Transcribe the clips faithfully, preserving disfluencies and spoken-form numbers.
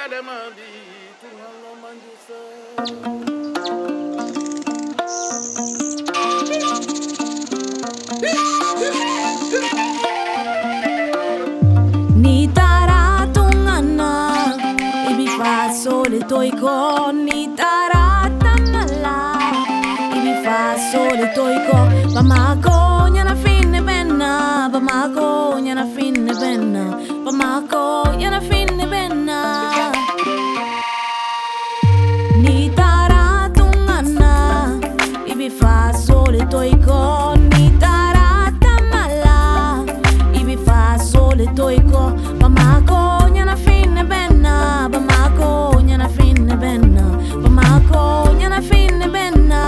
Ni taratungana ibi fa sole toiko ni taratangala ibi fa sole toiko pamako nyana finne benna pamako nyana finne benna pamako nyana finne benna ni taratungana ibi fa sole toiko ni taratamala ibi fa sole toiko pamako nyana finne benna pamako nyana finne benna pamako nyana finne benna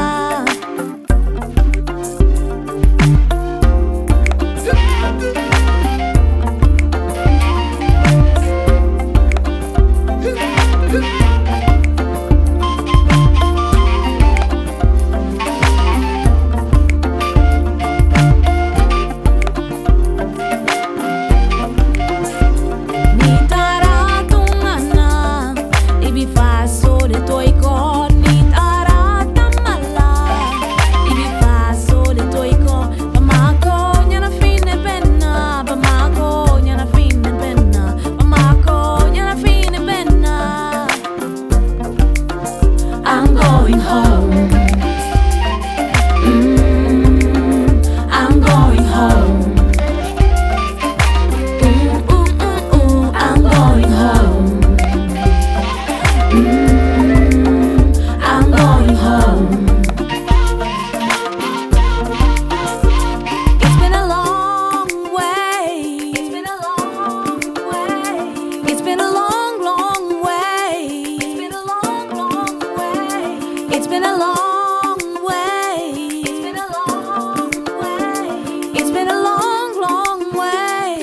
It's been a long way. It's been a long way. It's been a long, long way.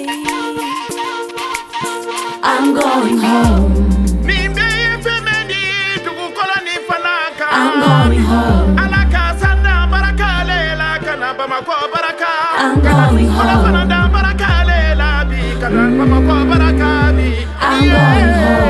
I'm going home. I'm going home. I'm going home. I'm going home.